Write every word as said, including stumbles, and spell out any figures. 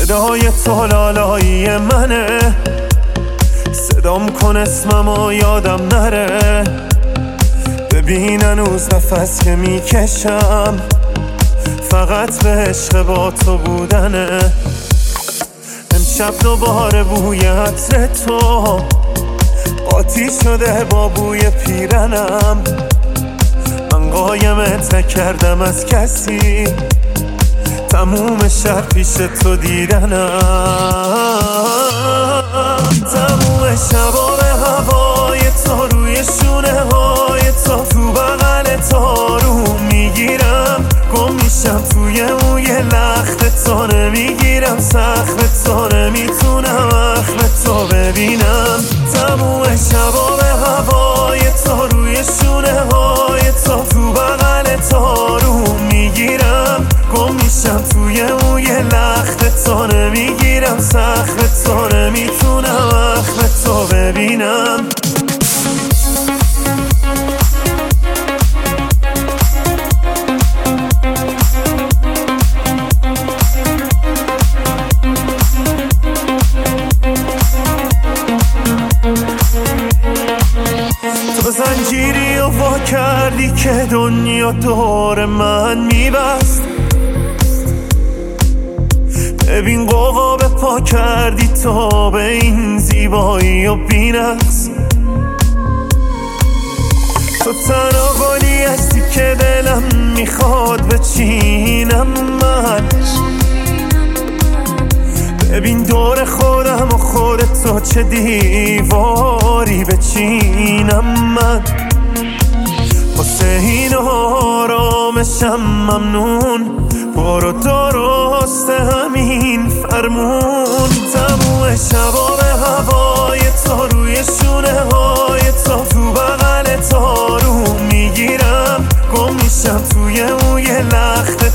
صدای تو لالایی منه، صدام کن اسممو یادم نره. ببین هنوز نفس که میکشم فقط به عشق با تو بودنه. امشب دوباره بوی عطر تو قاطی شده با بوی پیرنم. من قایمت نکردم از کسی، تموم شب پیش تو دیدنم. تموم شبا به هوای تو، روی شونه های تو، تو بغل تو رو میگیرم. گم میشم توی موی لخت تو، نمیگیرم سخت تو، نمیتونم اخم تو ببینم. تموم شبا به هوای تو، روی شونه های تو، تو بغل تو رو میگیرم. گم میشم توی موی لخت تو، نمیگیرم سخت تو، نمیتونم اخم تو ببینم. تو زنجیری و وا کردی که دنیا دور من میبست. ببین قوقا به پا کردی تو به این زیبایی و بی‌نقص. تو تنها گلی هستی که دلم میخواد بچینم من. ببین دور خودم و خودت تو چه دیواری بچینم من. واسه این آرامشم ممنون، برو درست همین فرمون. تموم شبا به هوای تو، روی شونه های تو، تو بغل تو رو میگیرم. گم میشم توی موی لخت